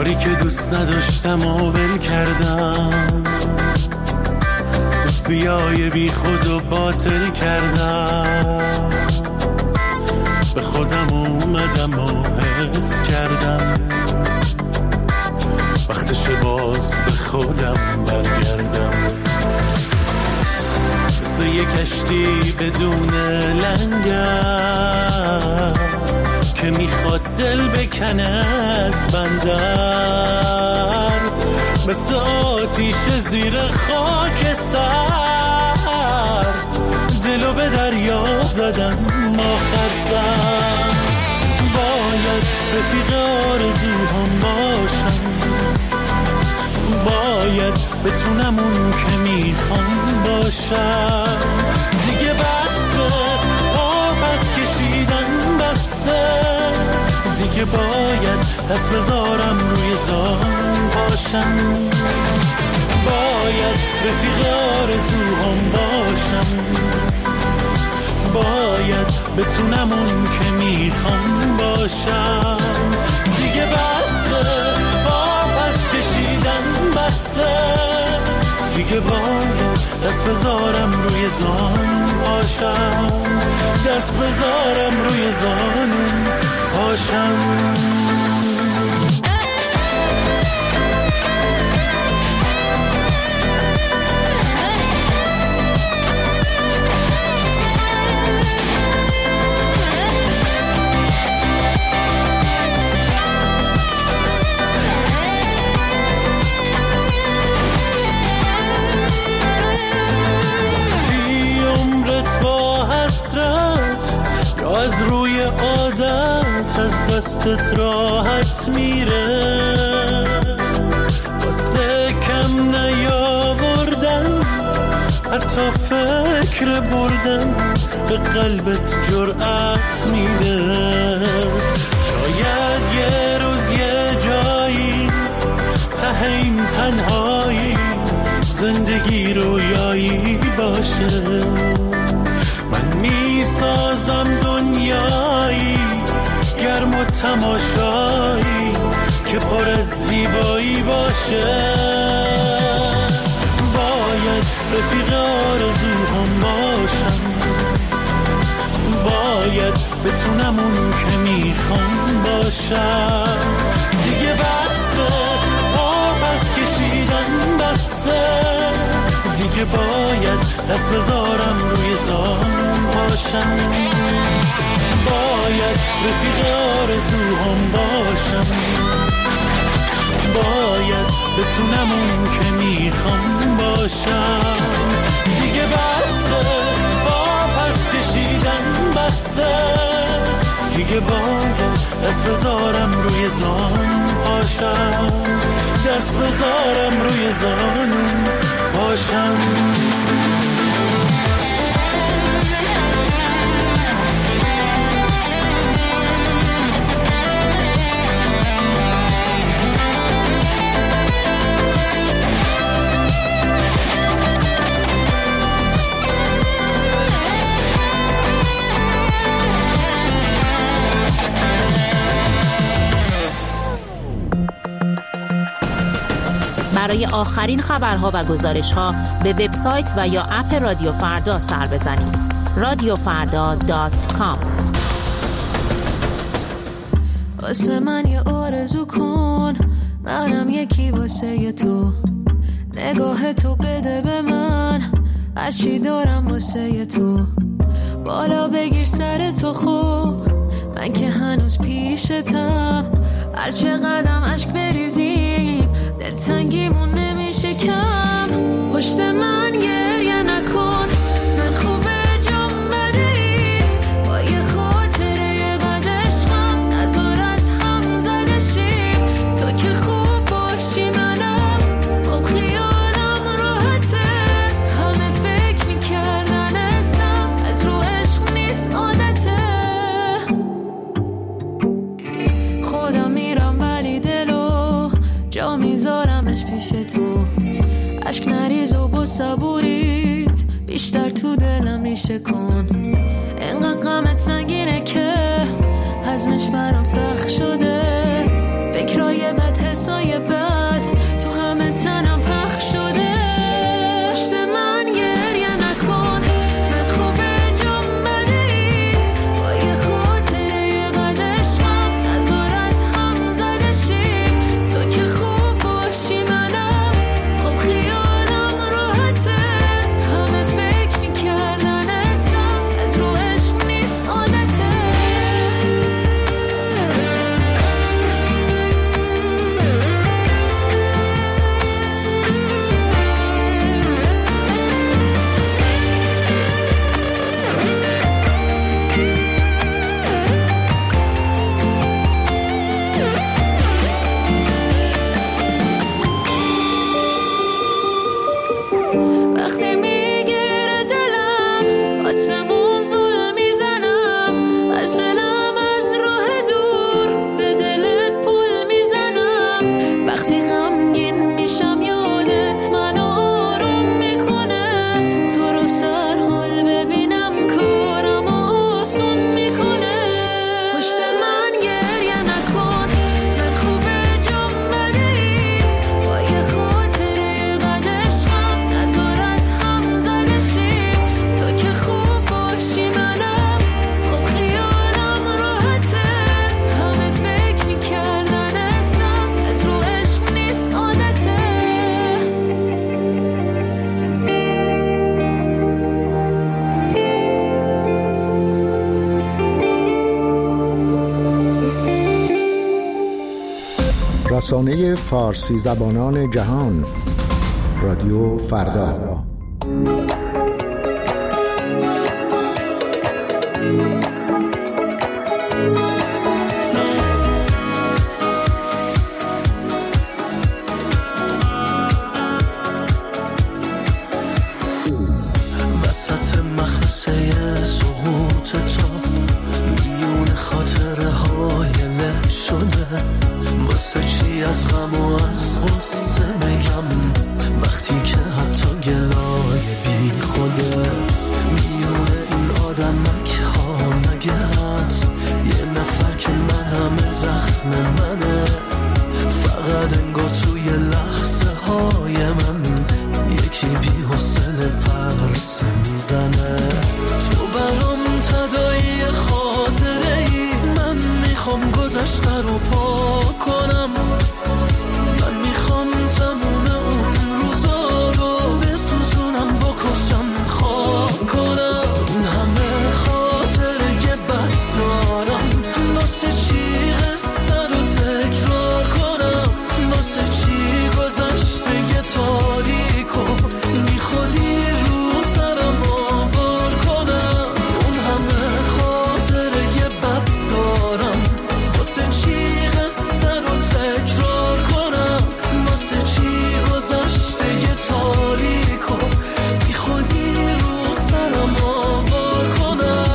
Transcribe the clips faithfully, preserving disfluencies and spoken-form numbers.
کاری که دوست نداشتم و ول کردم، دوستیای بی خود و باطل کردم، به خودم اومدم و حس کردم وقتش باز به خودم برگردم. مثل یه کشتی بدون لنگر که میخواد دل بکنه از بندر، مثل آتیش زیر خاک سر دلو به دریا زدم آخر سر. باید رفیق آرزوهام باشم، باید بتونم اون که میخوام باشم. دیگه بسه آبس کشیدن بسه، دیگه باید دست بذارم روی زان باشم. باید رفیق آرزوهام باشم، باید بتونم اون که میخوام باشم. دیگه بسه آبس کشیدن بسه، دیگه باید دست بذارم روی زان باشم، دست بذارم روی زان باشم. از روی عادت از دستت راحت میره، واسه کم نیاوردن حتی فکر بردن به قلبت جرأت میده. شاید یه روز یه جایی ته این تنهایی زندگی رویایی باشه، من میسازم دنیایی گرم و تماشایی که پر از زیبایی باشه. باید رفیق آرزوهام باشم، باید بتونم اون که میخوام باشم. دیگه بسه آبس کشیدن بسه، دیگه باید دست بذارم روی زان باشم. باید رفیق آرزوهام باشم، باید بتونم اون که میخوام باشم. دیگه بسه آبس کشیدن بسه، دیگه باید دست بذارم روی زان باشم، دست بذارم روی زان باشم. برای آخرین خبرها و گزارش‌ها به وبسایت و یا اپ رادیو فردا سر بزنید. رادیو فردا دات کام. واسه من یه آرزو کن، منم یکی واسه تو، نگاه تو بده به من هرچی دارم واسه تو. بالا بگیر سر تو خوب، من که هنوز پیشتم، هر چه قدم عشق بریزیم دلتنگیمون نمیشه کم. پشت من گریه نکن، من خوبه جام بدهی، با یه خاطره بد عشقم نزار از هم زدشیم. تو که خوب باشی منم خوب خیالم راحته، همه فکر میکردن اسم از رو عشق نیست عادته. خودم میرم ولی دلو جا میذارمش پیش تو، عشق نریز و با صبوریت بیشتر تو دلم ریشه کن. انقدر غمت سنگینه که هضمش برام سخت شده، فکرای بد حسای رسانه فارسی زبانان جهان، رادیو فردا. وسط مخمسه سقوط تو میون خاطره های له شده، واسه چی از غم و از غصه میگم وقتی که حتی گلای بی خوده. میون این آدمک ها مگه هست یه نفر که من همه زخم منه؟ فقط انگار توی لحظه های من یکی بی حوصله پرسه میزنه. تو برام تداعی خاطره ای، من میخوام گذشته رو پاک کنم. من میخوام تموم اون روزا رو بسوزونم، بکشم، خاک کنم. این همه خاطره بد دارم، واسه چی قصه رو تکرار کنم؟ واسه چی گذشته یه تاریکو بی خودی رو سرم آوار کنم؟ اون همه خاطره بد دارم، واسه چی قصه رو تکرار کنم؟ واسه چی گذشته یه تاریکو بی خودی رو سرم آوار کنم؟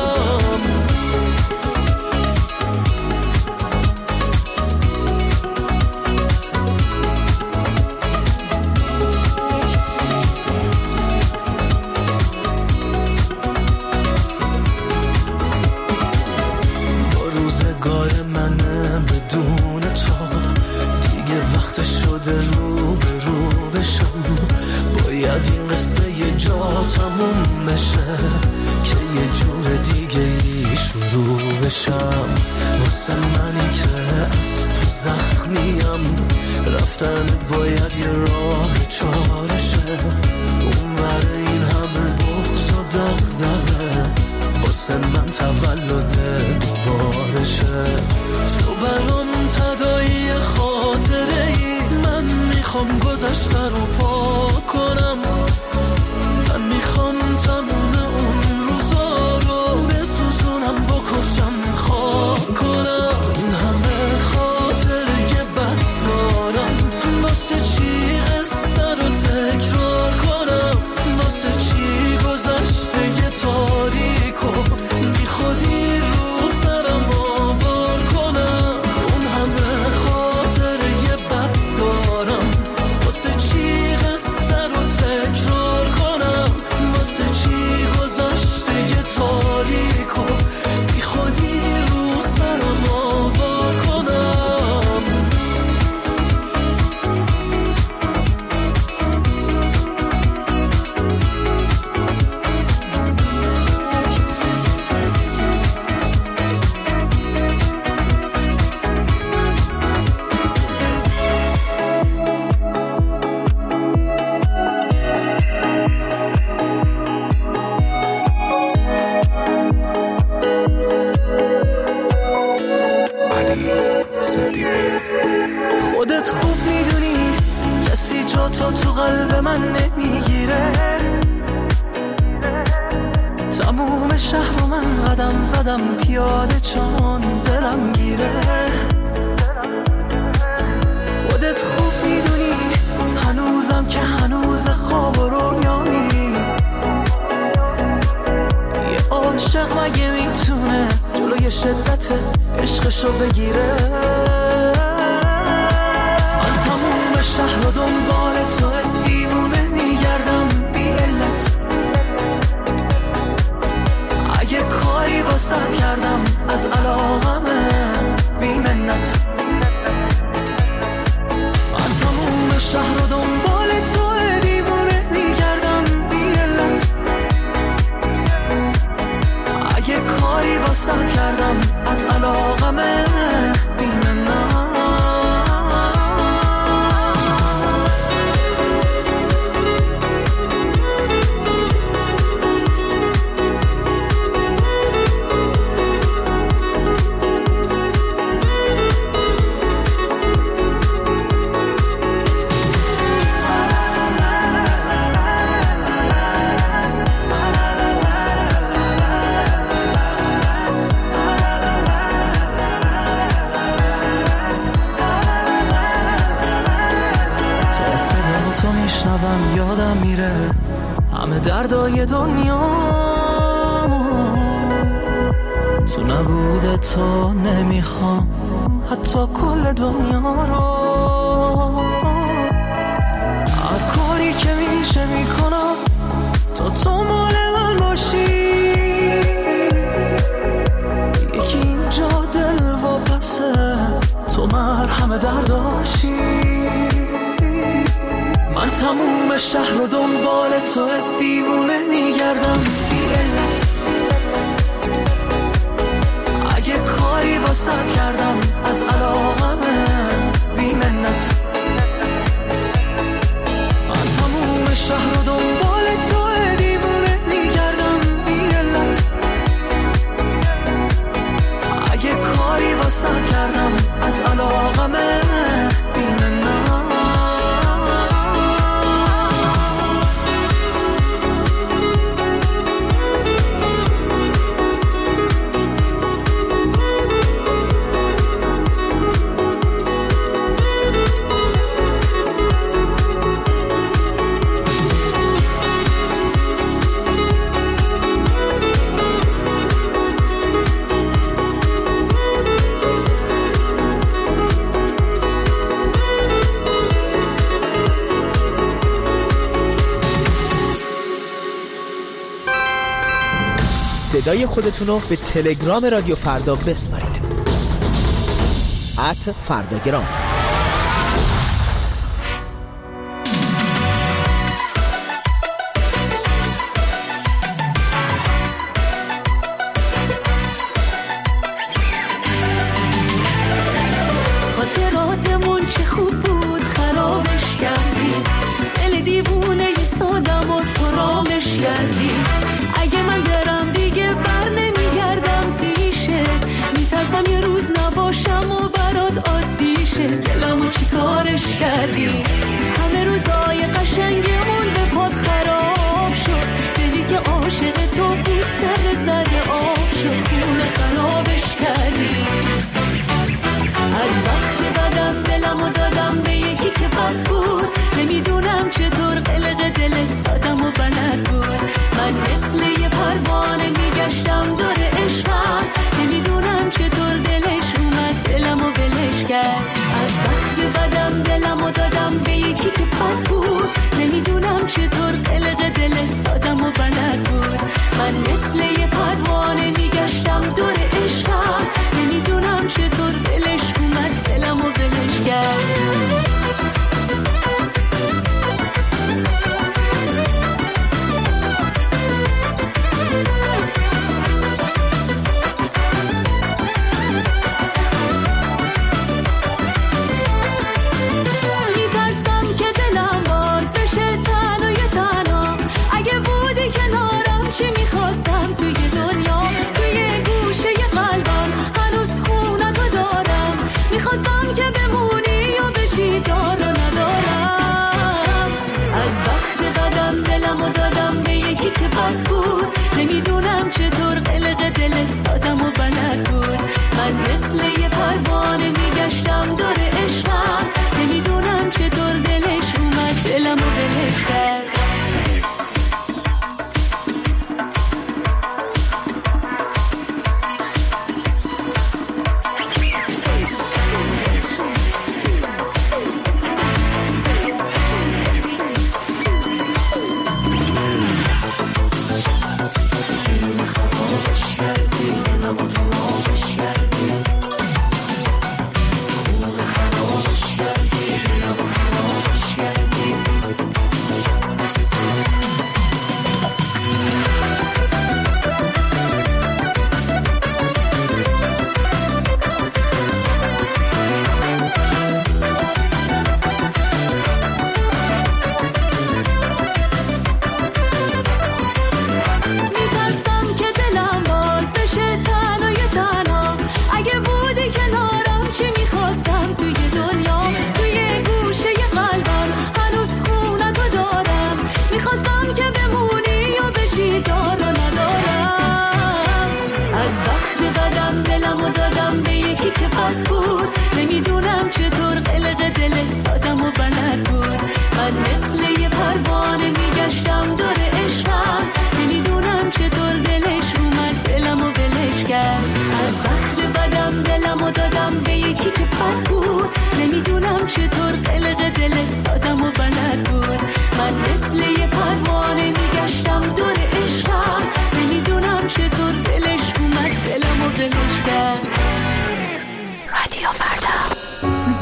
با روزگار منه بدون تو دیگه وقت شده رو به رو بشم. باید این قصه یه جا تموم بشه که یه جور دیگه ای شروع بشم. واسه منی که از تو زخمیم، رفتن باید یه راه چارشه. اون ور این همه بغض و دغدغه، واسه من تولد دوبارشه. تو برام تداعی خاطره ای، من میخوام گذشته رو پاک کنم. من میخوام تموم اون روزا رو بسوزونم، بکشم، خاک کنم. این همه خاطره بد دارم، واسه چی قصه رو تکرار کنم؟ واسه چی گذشته یه تاریکو بی خودی رو سرم آوار کنم؟ اون همه خاطره بد دارم، واسه چی قصه رو تکرار کنم؟ واسه چی گذشته یه تاریکو بی خودی رو سرم آوار کنم؟ خودت خوب میدونی کسی جا تو تو قلب من نمیگیره. تموم شهر و من قدم زدم پیاده چون دلم گیره. خودت خوب میدونی هنوزم که هنوز خواب و رویامی. یه عاشق مگه میتونه جلوی شدت عشقشو بگیره؟ من تموم شهر و دنبال تو دیوونه میگردم بی علت. اگه کاری واسط کردم از علاقمه بی منت. من تموم شهر و دنبال تو دیوونه میگردم بی علت. اگه کاری واسط کردم از علاقمه بی منت. میشم یادم میره همه دردای دنیا، تو نبوده تو نمیخوام حتی کل دنیا رو. هر کاری که میشه میکنم تا تو مال من باشی، یکی اینجا دل و پسه تو مرهم درداشی. من تموم شهر رو دنبال تو دیوونه میگردم بی علت، اگه کاری واسط کردم از علاقمه بی منت. من تموم شهر رو دنبال تو دیوونه میگردم بی علت، اگه کاری واسط کردم از علاقمه بی منت. صدای خودتون رو به تلگرام رادیو فردا بسپارید. ات فرداگرام. خاطراتمون چه خوب بود خرابش کردی، دل دیوونه ی سادم و تو رامش کردی. اگه من برم دیگه بر نمیگردم پیشه، میترسم یه روز نباشم و برات عادی شه.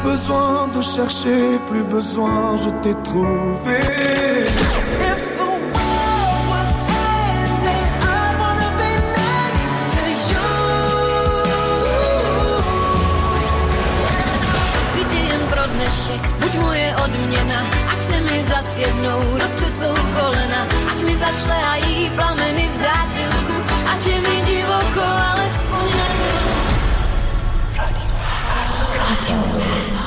besoin de chercher, plus besoin, je t'ai trouvé. If the world was ending, I wanna be next to you. Cítim pro dnešek, buď moje odměna, ak se mi zas jednou roztřesou kolena, ať mi zašlehají plameny v zátylku, ať je mi divoko, alespoň na chvíli. Radio Farda, Radio Farda.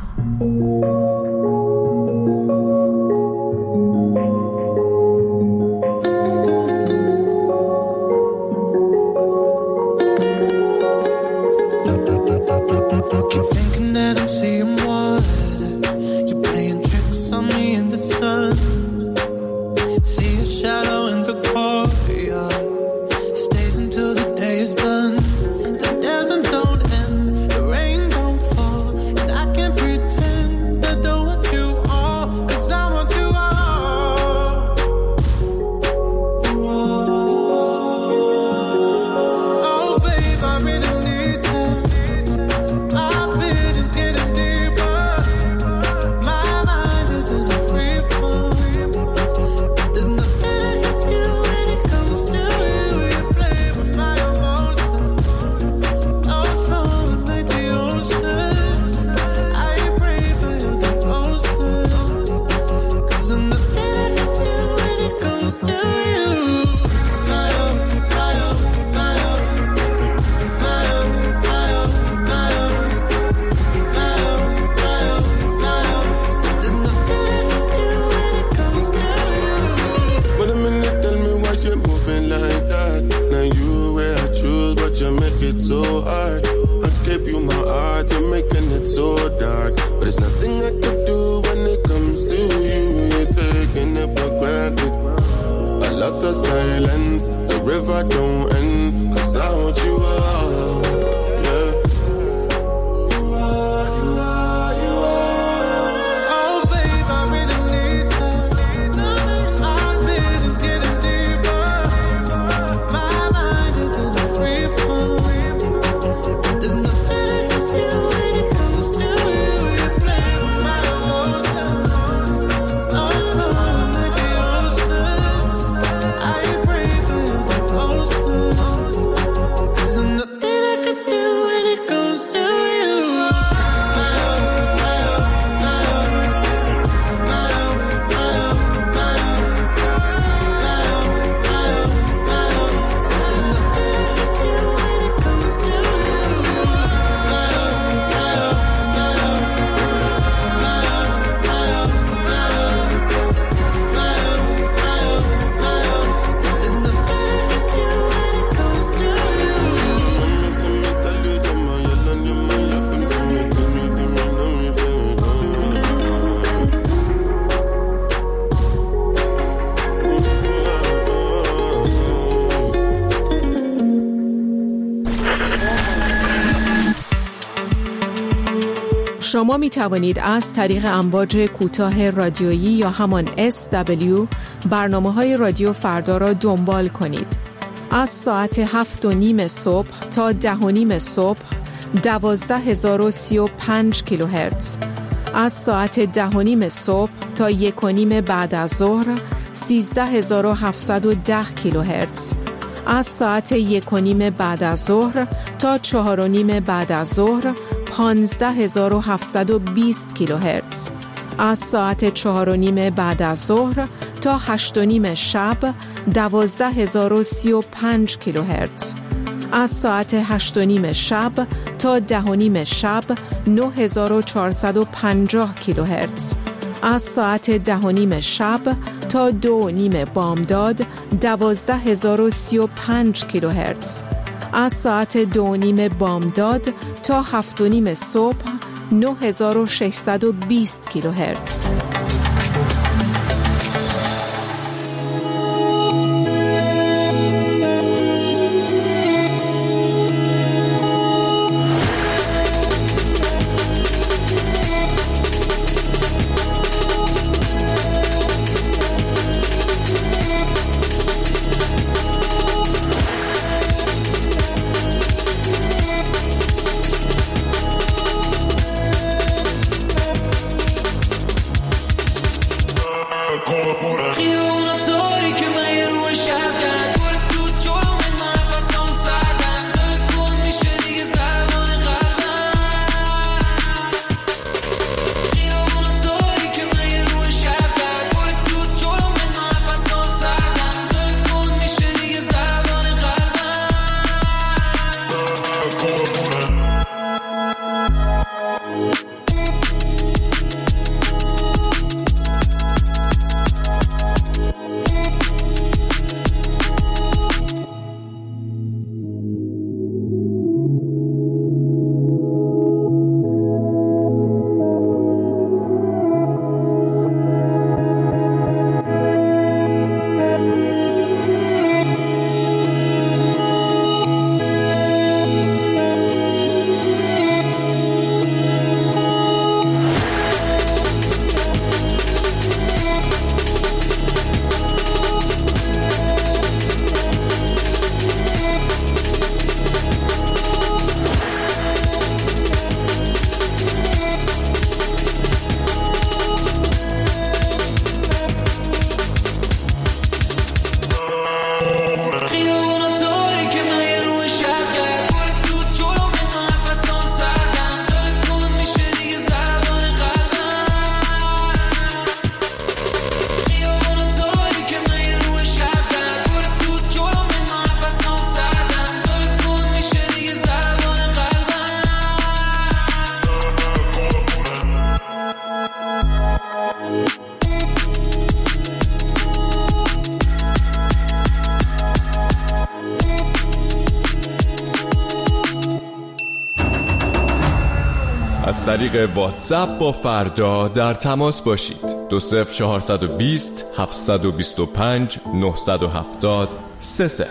Keep thinking that I'm seeing what you're playing tricks on me in the sun. See a shadow in the courtyard, stays until the day is done. The desert don't end, the rain don't fall, and I can't pretend I don't want you all, 'cause I want you all. You all. Oh babe, I really need you. My feelings getting deeper. My mind is in a free fall. There's nothing I can do when it comes to you. You play with my emotions. Oh, flowing like the ocean. I pray for your devotion. 'Cause there's nothing I can do when it comes to you. My love, my love, my love. My love, my love, my love. My love, my love, my love. There's nothing I can do when it comes to you. But a minute, tell me why you're moving like that. Now you where I choose, but you make it so hard. I gave you my heart, you're making it so dark. But there's nothing I can do when it comes to you. You're taking it for granted. A lot of silence, the river don't end, 'cause I want you all. Yeah. You are, you are, you are. Oh babe, I really need you. My feelings getting deeper. My mind is in a free fall. There's nothing I can do when it comes to you. You play with my emotions. Oh, flowing like the ocean. I pray for your devotion. 'Cause there's nothing I can do when it comes to you. My love, my love, my love. My love, my love, my love. My love, my love, my love. There's nothing I can do when it comes to you. My love, my love, my love. My love, my love, my love. My love, my love, my love. There's nothing I can do when it comes to you. شما می توانید از طریق امواج کوتاه رادیویی یا همان اس دبلیو برنامه های رادیو فردا را دنبال کنید. از ساعت هفت و نیم صبح تا ده و نیم صبح دوازده هزار و سی و پنج کیلوهرتز، از ساعت ده و نیم صبح تا یک و نیم بعد از ظهر سیزده هزار و هفتصد و ده کیلوهرتز، از ساعت یک و نیم بعد از ظهر تا چهار و نیم بعد از ظهر پانزده هزار و هفتصد و بیست کیلوهرتز، از ساعت چهار و نیم بعد از ظهر تا هشت و نیم شب دوازده هزار و سی و پنج کیلوهرتز، از ساعت هشت و نیم شب تا ده و نیم شب نه هزار و چهارصد و پنجاه کیلوهرتز، از ساعت ده و نیم شب تا دو و نیم بامداد دوازده هزار و سی و پنج کیلوهرتز، از ساعت دو و نیم بامداد تا هفت و نیم صبح نه هزار و ششصد و بیست کیلوهرتز. از طریق واتساپ با فردا در تماس باشید. دو صفر چهارصد و بیست هفتصد و بیست و پنج نهصد و هفتاد سه صفر.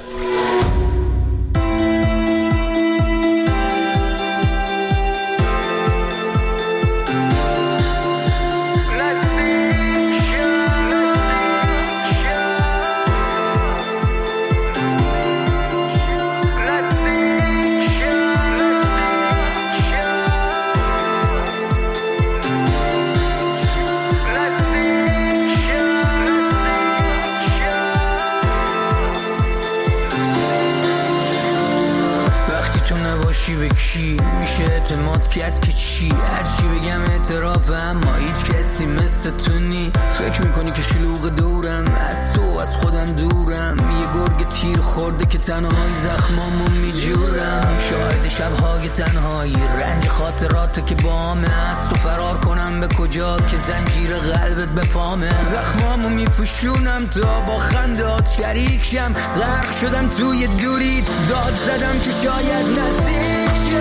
به کی میشه اعتماد کرد که چی؟ هرچی بگم اعتراف، اما هیچ کسی مثل تو نی. فکر میکنی که شلوغ دورم، از تو از خودم دورم. یه گرگ تیر خورده که تنهایی زخمامو میجورم. شاهد شبهای تنهایی، رنج خاطرات که بامه. از تو فرار کنم به کجا که زنجیر قلبت به پامه. زخمامو میپوشونم تا با خندات شریک شم. غرق شدم توی دوری، داد زدم که شاید نزدیک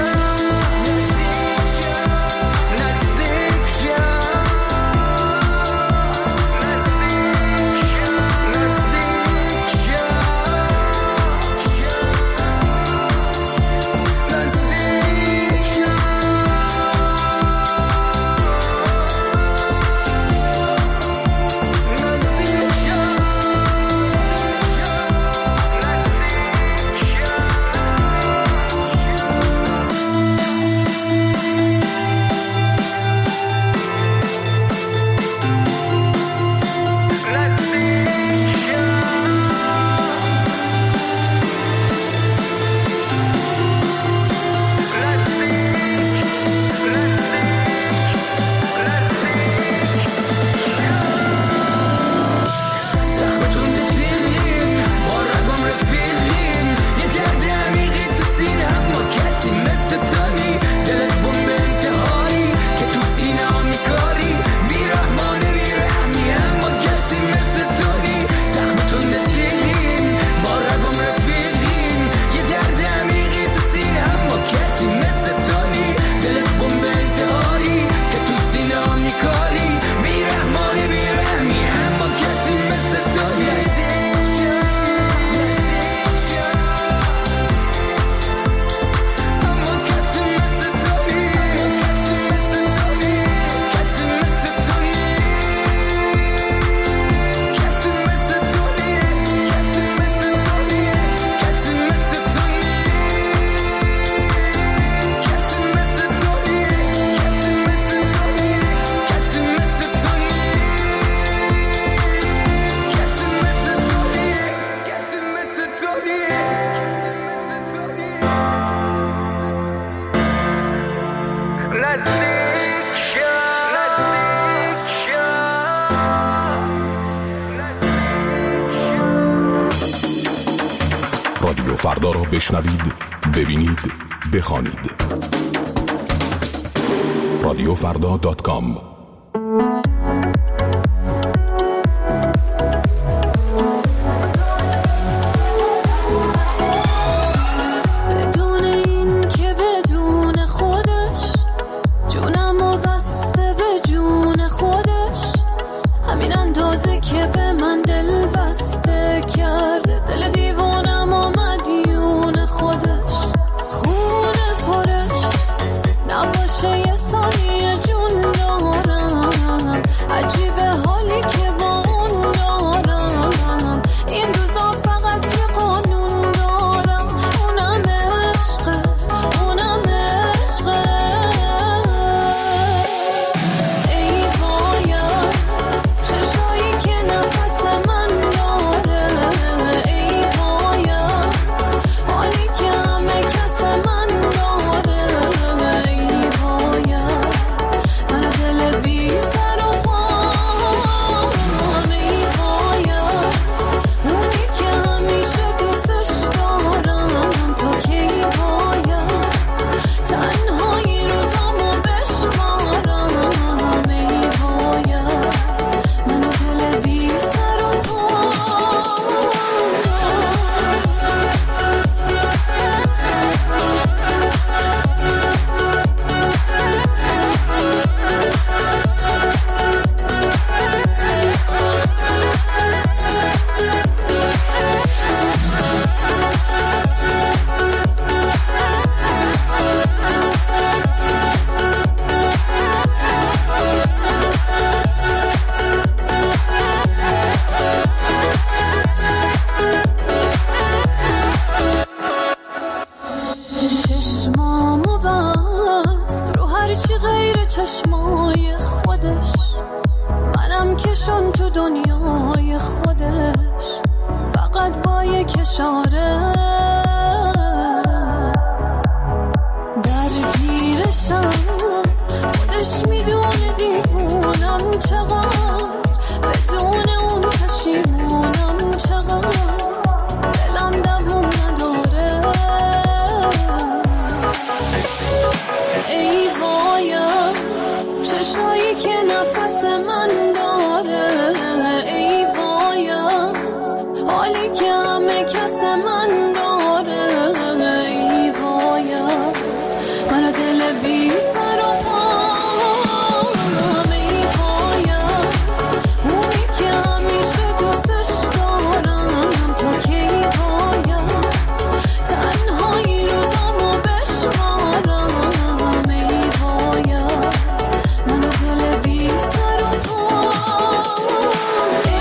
رادیو فردا را بشنوید، ببینید، بخوانید. رادیو فردا دات کام. نباشه یه ثانیه جون دارم. چشمای خودش، منم کشون تو دنیای خودش، فقط با یک اشاره درگیرشم. خودش میدونه دیوونم چقدر، بدون اون پشیمونم چقدر، دلم دووم نداره. ای وایت چشایی که نفس من داره، ای وایت حالی که همه کس من داره، ای وایت منو دل بی سر و پام، ای وایت اونی که همیشه دوستش دارم، تو کی باید تنهایی روزامو بشمارم، ای وایت منو دل بی سر و پام، ای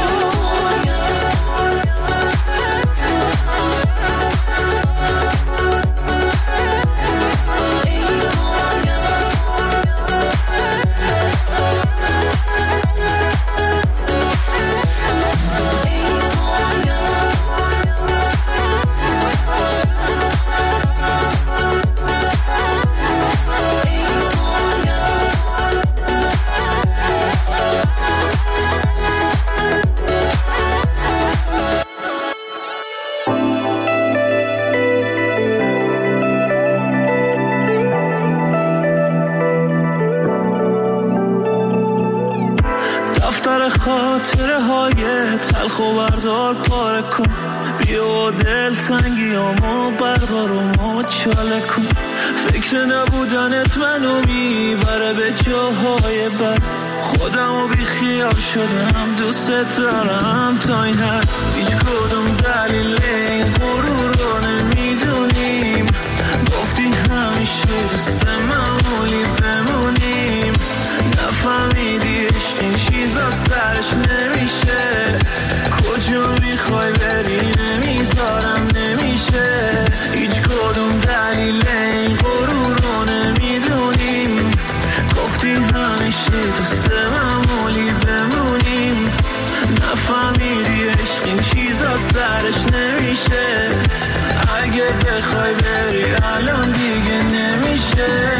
دفتر خاطره های تلخ و بردار پاره کن، بیا دل تنگیامو بردار و مچاله کن. فکر نبودنت منو میبره به جاهای بد، خودمو بی خیال شدم، دوست دارم تا این حد. هیچ کدوم دلیل این غرور رو نمیدونیم، گفتی همیشه دوست معمولی بمونیم، نفهمیدی عشق این چیزا سرش نمیشه، کجا میخوای بری نمیذارم نمیشه. هیچ کدوم دلیل این غرور رو نمیدونیم، گفتی همیشه دوست معمولی بمونیم، نفهمیدی عشق این چیزا سرش نمیشه، اگه بخوای بری الان دیگه نمیشه.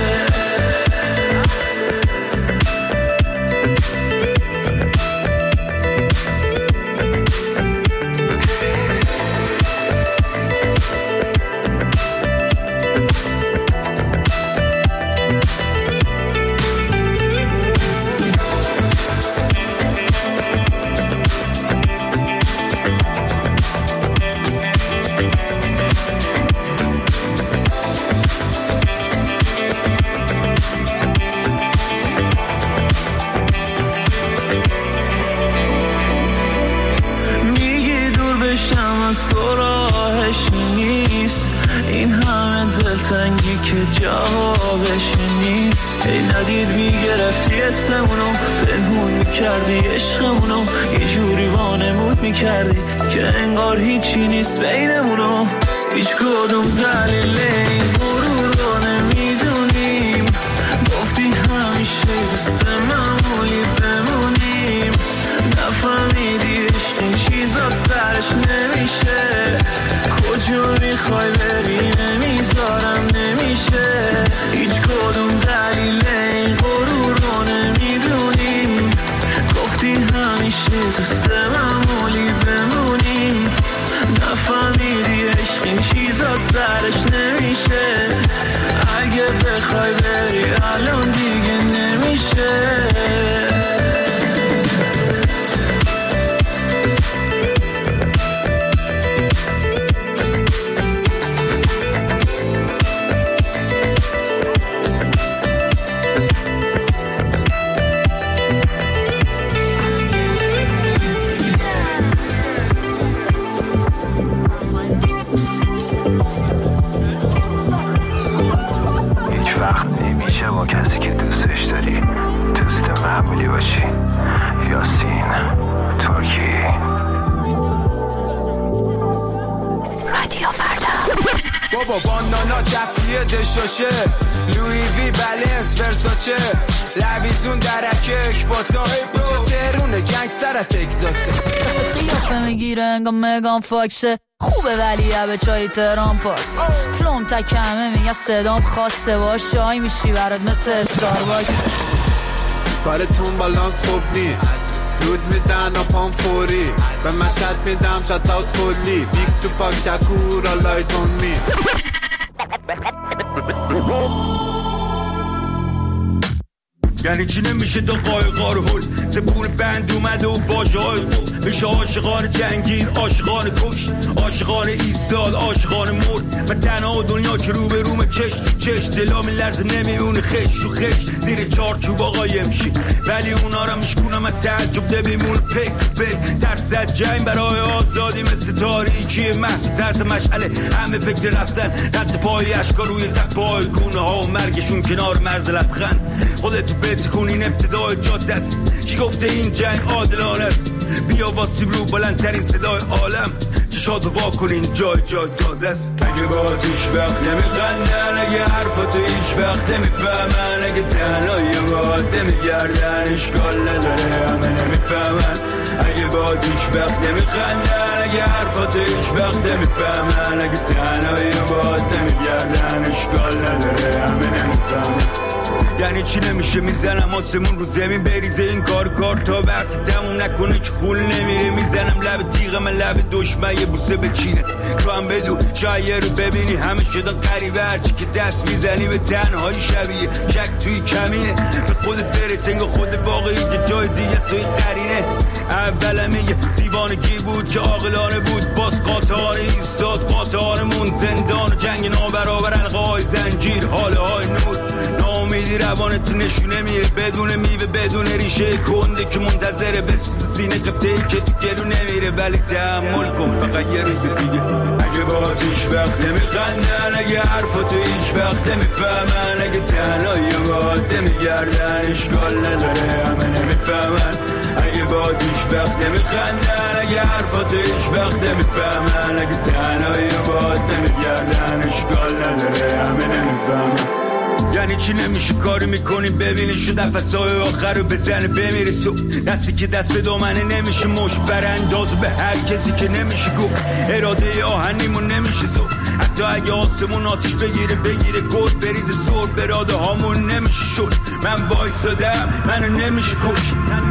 تنگی که جوابش نیست، ای ندید میگرفتی اسمونو، پنهون میکردی عشقمونو، یه جوری وانمود میکردی که انگار هیچی نیست بینمونو. هیچ کدوم دلیل این غرور رو نمیدونیم، گفتی همیشه دوست معمولی بمونیم، نفهمیدی عشق این چیزا سرش نمیشه، کجا میخوای بری نمیذارم نمیشه. هیچ کدوم دلیل این غرور رو نمیدونیم، گفتی همیشه دوست معمولی بمونیم، نفهمیدی عشق این چیزا سرش نمیشه، اگه بخوای بری الان دیگه نمیشه. با کسی که دوستش داری دوست معمولی باشی. یاسین ترکی. رادیو فردا. بابا بانانا جفیه دشاشه، لوی وی بلنس ورساچه، کش با تا اینجا ترونه گنگ سر تگزاسه قیافه میگیره انگام مگان فاکسه خوبه ولی به چای تهران پاس فلوم تکمه میگه صدام خاصه باش شای میشی برات مثل استارباکس کارتون بالانس خوب نی روز میدن و پام فوری به مشهد میدم شد اوت کلی بیگ تو پاک شکور آلایز اون می یعنی چی نمیشه دو قایقار هل زبون بند اومده و باجه های قف میشه عاشقان جنگیر عاشقان کش عاشقان ایستاد عاشقان مرد من تنها دنیا که رو به روم چش تو چش دلا میلرزه نمیمونه خش رو خش زیر چار چوب آقا یمشی ولی اونا را میشکونم از تعجب نمیمونه پک پک ترس جنگ برای آزادی مثل تاریکی محصول ترس مشعله همه فکر رفتن رد پای اشکا روی تپای گونه ها و مرگشون کنار مرز لبخند خودتو بتکون این ابتدای جاده است کی گفته این جنگ عادلانه است بیا واسیم رو بلندترین صدای عالم چشاتو وا کنین جای جای تازه است اگه با هیچ وقت نمیخندن اگه حرفاتو هیچ وقت نمیفهمن اگه تنهایی باد نمیگردن اشکال نداره همه نمیفهمن اگه با هیچ وقت نمیخندن اگه حرفاتو هیچ وقت نمیفهمن اگه تنهایی باد نمیگردن اشکال نداره همه نمیفهمن یعنی چی نمیشه میزنم آسمون رو زمین بریزه این کار کار تا وقتی تموم نکنه که خول نمیره میزنم لب تیغ من لب دشمن یه بوسه بچینه تو هم بدو شاید رو ببینی همه شدن قریبه هرچی که دست میزنی به تنهایی شبیه شک توی کمینه به خودت برس انگاه خود باقی که جای دیگه توی قرینه اول میگه دیوانگی بود که عاقلانه بود باز قاطعانه ایستاد قاطعانمون زندان و جنگ نابرابر القای زنجیر حاله های نور ناامیدی روانت تو نشونه میره بدون میوه بدون ریشه کنده که منتظره بسوس سینه قبطه‌ای که تو گلو نمیره ولی تحمل کن فقط یه روز دیگه اگه با هیچ وقت نمیخندن اگه حرفاتو هیچ وقت نمیفهمن اگه تنهایی باد نمیگردن اشکال نداره همه نمیفهمن اگه با هیچ وقت نمیخندن اگه حرفاتو هیچ وقت نمیفهمن اگه تنهایی باد نمیگردن اشکال نداره همه نمیفهمن یعنی چی نمیشه کاری میکنی ببینی شو نفسای آخر رو بزنه بمیره سو دستی که دست به دامنه نمیشه مش برانداز به هر کسی که نمیشه گفت اراده آهنیمون نمیشه زو حتی اگه آسمون آتیش بگیره بگیره گل بریزه سور براده هامون نمیشه شد من وایسادم منو نمیشه کش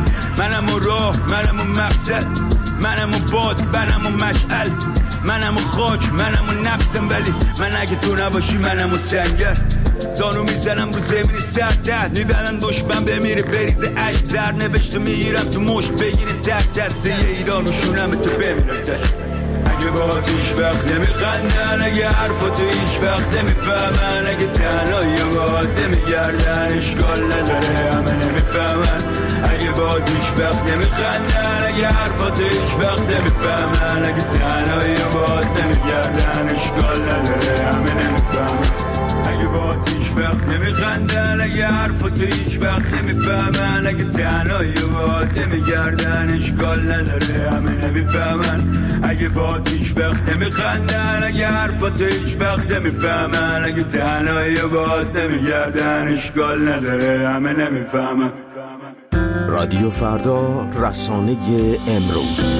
منم و راه منم و مقصد منم و باد منم و مشعل منم و خاک منم و نفسم ولی من اگه تو نباشی منم و سنگر زانو میزنم رو زمین سردت میبرن دشمن بمیره بریزه عشق زر نوشته میگیرم تو مش بگیره تک دسته یه ایران و شونم تو بمیرم تش اگه با هیچ وقت نمیخندن اگه حرفاتو هیچ وقت نمیفهمن اگه تنهایی باد نمیگردن اشکال نداره همه نمیفهمن اگه با هیچ وقت نمیخندن اگه حرفاتو هیچ وقت نمیفهمن اگه تنهایی باد نمیگردن اشکال نداره همه نمیفهمن اگه با هیچ وقت نمیخندن اگه حرفاتو هیچ وقت نمیفهمن اگه تنهایی باد نمیگردن اشکال نداره همه نمیفهمن اگه با هیچ وقت نمیخندن اگه حرفاتو هیچ وقت نمیفهمن اگه تنهایی باد نمیگردن اشکال نداره همه نمیفهمن رادیو فردا رسانه امروز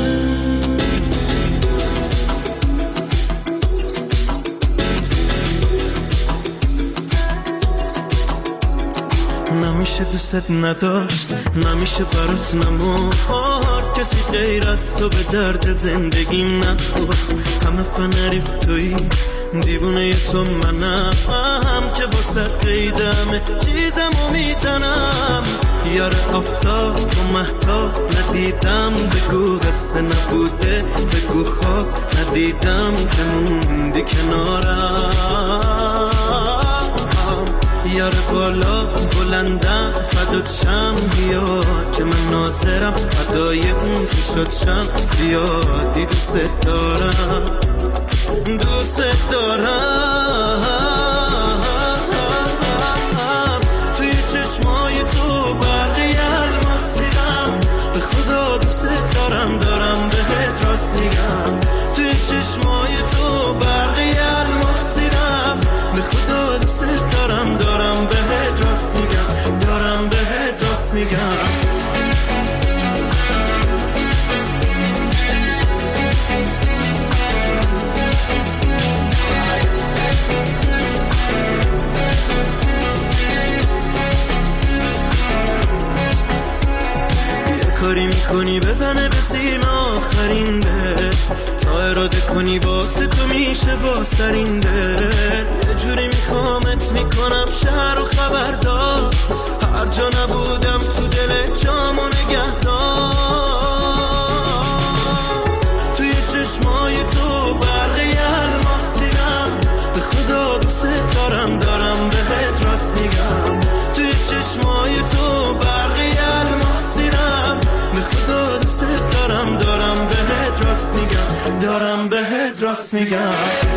نمیشه دوست نداشت نمیشه برات نمار کسی غیر از تو به درد زندگیم نخور همه فنریف توی دیوونه تو منم که باسد قیدمه چیزمو میزنم یار آفتاب و مهتاب ندیدم بگو قصه نبوده بگو خواب ندیدم که موندی کنارم یار بالا بلندم فدات شم بیا که من ناظرم فدای اون چی شد شم زیادی دوست دارم دوست دارم توی چشمای تو برقی الماس دیدم به خدا دوست دارم دارم بهت راست میگم توی چشمای تو برقی الماس دیدم به خدا دوست دارم دارم بهت راست میگم دارم بهت راست میگم کاری میکنی بزنه به سیم آخرین ده، تا اراده کنی واسه تو میشه با سرینده. یه جوری میکامت میکنم شهر و خبردار، هر جا نبودم تو دل جامو نگهدار. توی چشمای تو برقی الماس دیدم، به خدا دوست دارم دارم بهت راست میگم. توی چشمای تو برقی الماس دیدم، به خدا دوست دارم دارم بهت راست میگم دارم بهت راست میگم.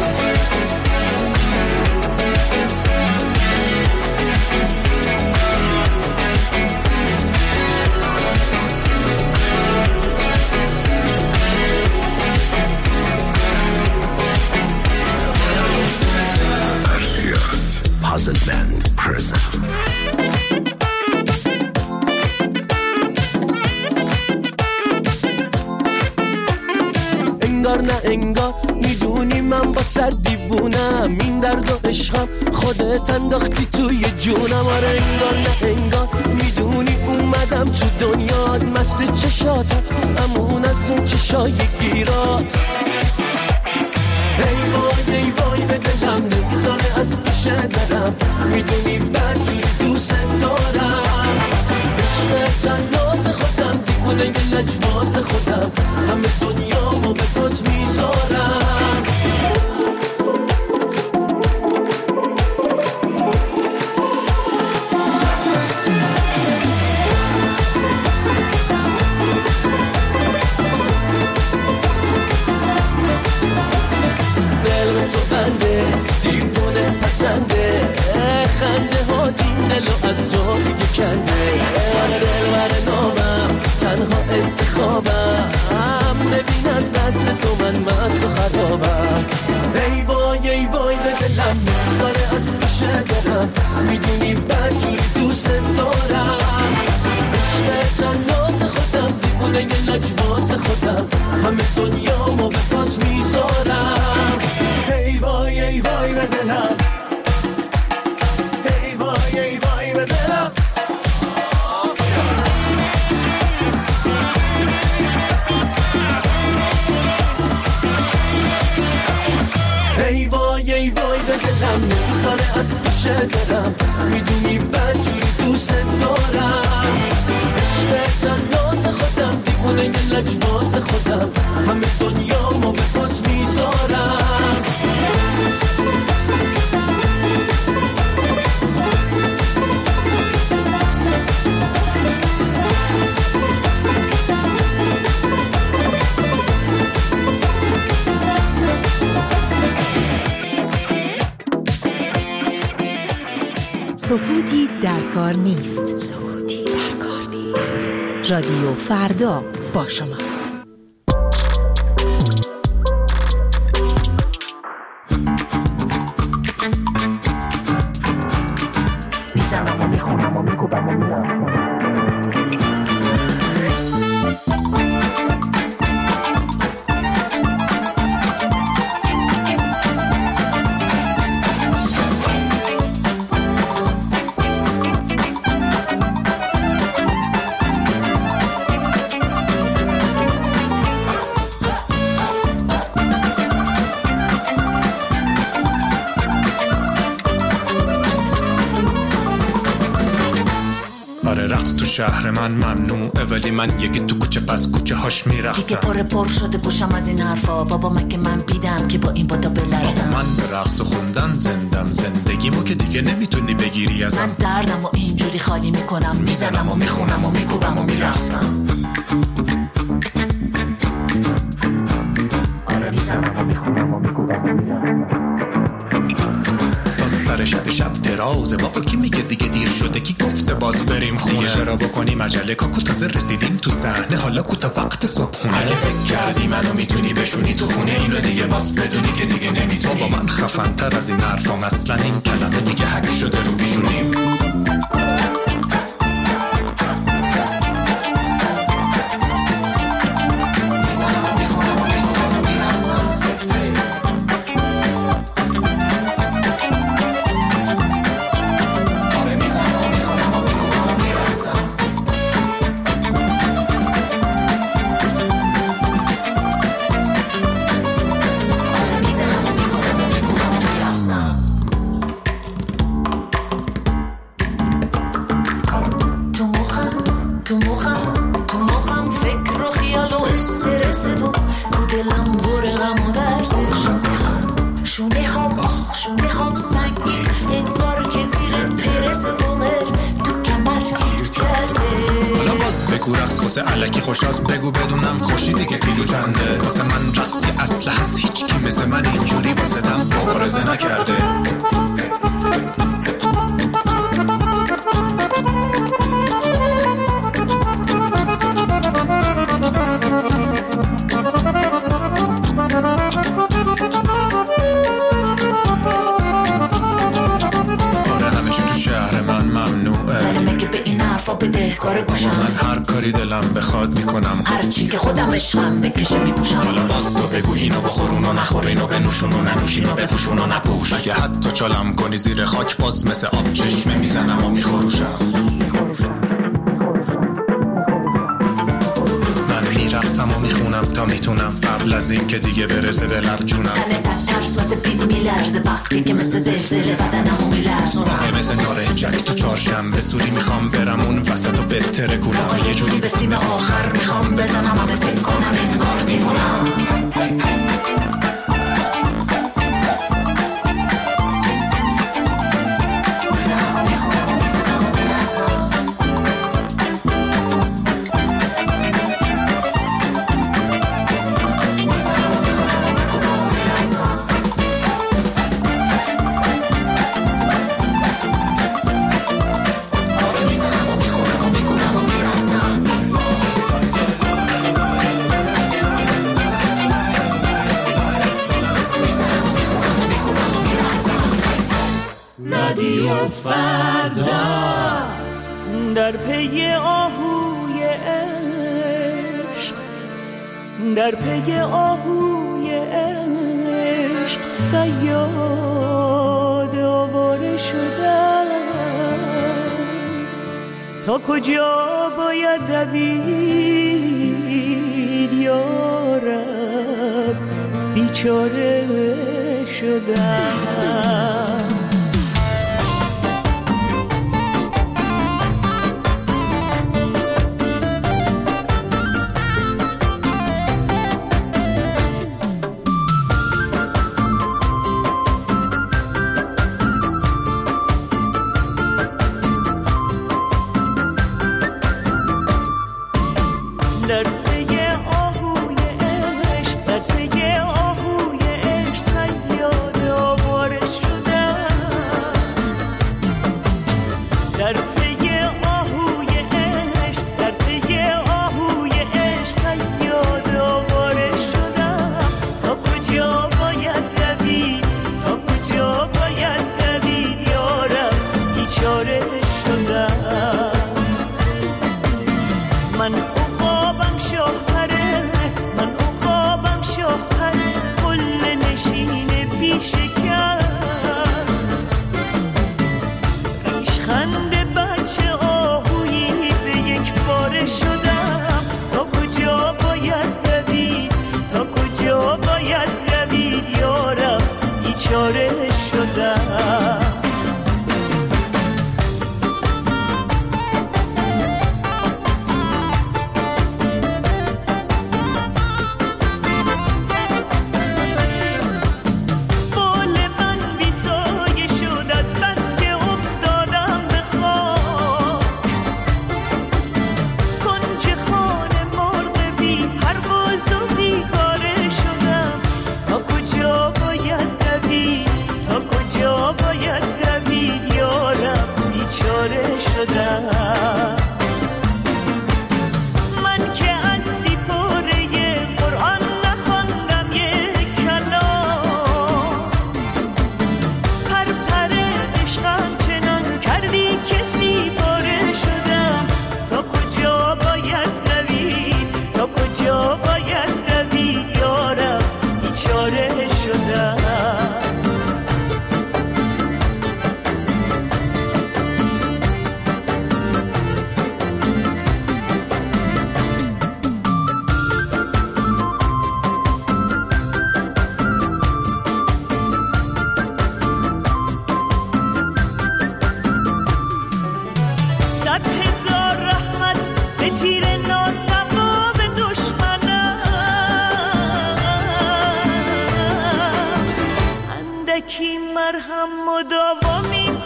Puzzle Band presents انگار نه انگار میدونی من با صد دیوونم، این درد و عشقم خودت انداختی توی جونم. آره انگار نه انگار میدونی اومدم تو دنیات، مست چشاتم امون از اون چشای گیرات. ای وای ای وای به دلم نمیذاره از پیش درم، میدونی برجوری دوست دارم. عشق تنات خودم دیوونه یه لجباز خودم، همه دنیامو به پات میذارم. خنده ها دین دلو از جا دیگه کنده. آره دلبر نامم تنها انتخابم، ببین از دست تو من مست و خرابم. ای وای ای وای به دلم نمیذاره از پیش درم، میدونی برجوری دوست دارم. عشق جنات خودم دیوونه یه لجباز خودم، همه دنیامو به پات میذارم. ای وای ای وای به دلم، ای وای ای وای به دلم. ای وای ای وای به دلم نمیذاره از پیش درم، میدونی برجوری دوست دارم. عشق جنات خودم دیوونه یه لجباز خودم، همه دنیامو به پات میذارم. سکوتی در کار نیست. سکوتی در کار نیست. رادیو فردا با شماست. میزنم و میخونم و میکوبم و میرم. شهر من ممنوعه ولی من یکی تو کوچه پس کوچه هاش میرقصم. دیگه پر پر شده پوشم از این حرفا، بابا مگه من بیدم که با این بادا بلرزم. من به رقص و خوندن زندم، زندگیمو که دیگه نمیتونی بگیری ازم. من دردم و اینجوری خالی میکنم، میزنم و میخونم و میکوبم و میرقصم. آره میزنم و میخونم و میکوبم و میرقصم. تازه سر شب شب درازه، بابا کی میگه دیگه دیر شده، کی گفته باز بریم خونه، دیگه چرا بکنیم عجله، کاکو تازه رسیدیم تو صحنه، حالا کوتا وقت صبحونه. اگه فکر کردی منو میتونی بشونی تو خونه، اینو دیگه باز بدونی که دیگه نمیتونی. بابا من خفن تر از این حرفام، اصلا این کلمه دیگه حک شده رو بیشونیم. واسه علکی خوشاست بگو بدونم خوشی دیگه کیلو چنده. واسه من رقصی اصل هست، هیچ کی مثل من اینجوری واسه تم مبارزه نکرده. کار گوشم من هر کاری دلم بخواد میکنم، هر چی که خودم عشقم بکشه میپوشم. حالا باز تو بگو اینو بخورون و نخور، اینو بنوشون و ننوشین و بپوشون و نپوش. اگه حتی چالم کنی زیر خاک باز مثل آب چشمه میزنم و میخوروشم. من میرقصم و میخونم تا میتونم قبل از این که دیگه برسه به لب جونم. تنه ترس واسه پیپ میلرزه وقتی که مثل زلزله بدنمو میلرزونم. مثل نارنجک تو چهارشنبه سوری میخوام برم اون وسط و بهتره کولم. یه جوری به سیم آخر میخوام بزنم همه فکر کنم انگار دیوونم. رادیو فردا در پی آهوی عشق، در پی آهوی عشق صیاد آواره شدم. تا کجا باید دوید یارب بیچاره شدم.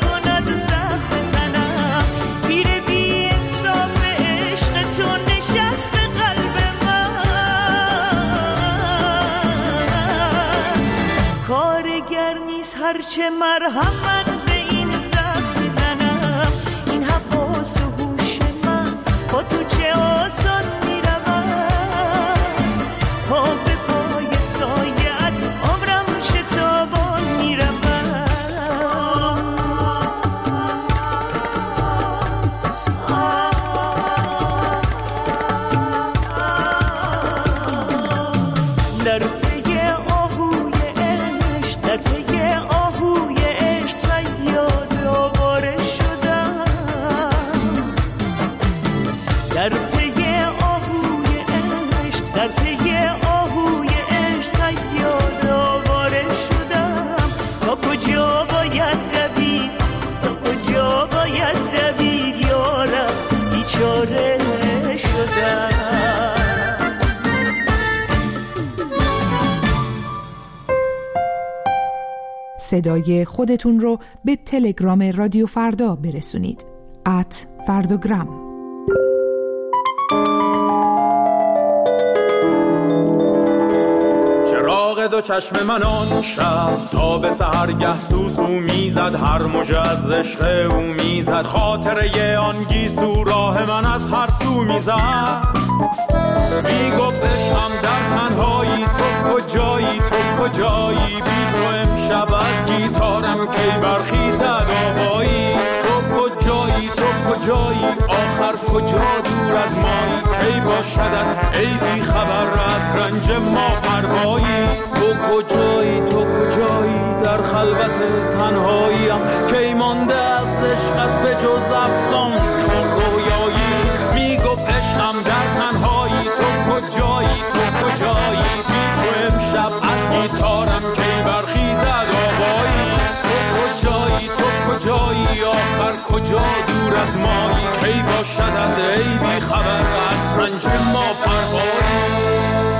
زخم تنم پیر بی انصاف عشق تو نشست چه مرهم من به این زخم میزنم، این حواس و هوش من با تو چه آسان میروم، پا به پای سایت عمرم شتابان میروم. در پی آهوی عشق، در پی آهوی عشق صیاد آواره شدم، در پی آهوی عشق، در پی آهوی عشق صیاد آواره شدم. تا کجا باید دوید، تا کجا باید دوید یارم، بیچاره شدم. صدای خودتون رو به تلگرام رادیو فردا برسونید. ات فرداگرام. چراغ دو چشم من آن شب تا به سحرگه سوسو میزد، هر موج از عشق او میزد، خاطره آن گیسو راه من از هر سو میزد. میگفت عشقم در تنهایی، تو کجایی تو کجایی، بی تو امشب از گیتارم کی برخیزد آوایی. تو کجایی تو کجایی، آخر کجا دور از مایی، کی باشدت ای بی خبر از رنج ما پروایی. تو کجایی تو کجایی، در خلوت تنهاییم کی مانده از عشقت به جز افسان و رویایی. میگفت عشقم در تنهایی، تو کجایی تو کجایی، بی تو امشب از گیتارم کی برخیزد آوایی. تو کجایی تو کجایی، آخر کجا دور از مایی، کی باشدت ای بی خبر از رنج ما پروایی.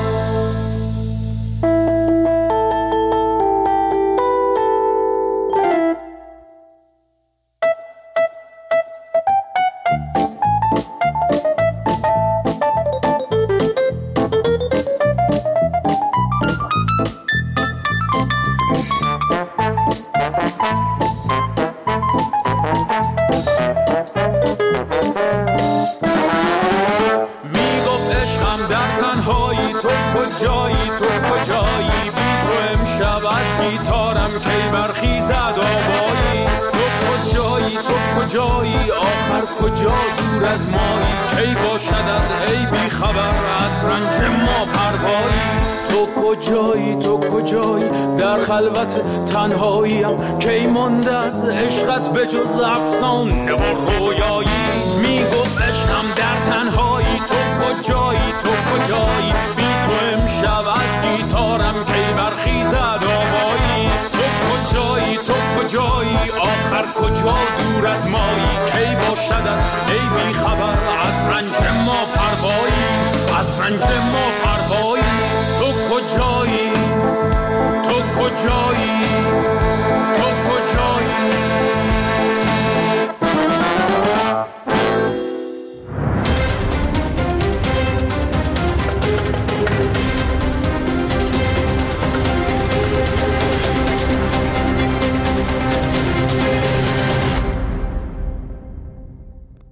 کجا دور از مایی، کی باشدت ای بی خبر از رنج ما پروایی. تو کجایی تو کجایی، در خلوت تنهاییم کی مانده از عشقت به جز افسانه و رویایی. میگفت عشقم در تنهایی، تو کجایی تو کجایی، بی تو امشب از گیتارم کی برخیزد آوایی. تو کجایی تو کجایی، آخر کجا دور از مایی، کی باشدت ای بی خبر از رنج ما پروایی، از رنج ما پروایی.